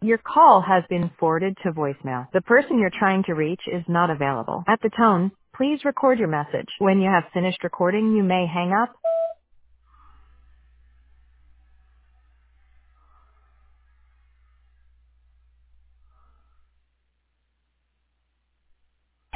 Your call has been forwarded to voicemail. The person you're trying to reach is not available. At the tone, please record your message. When you have finished recording, you may hang up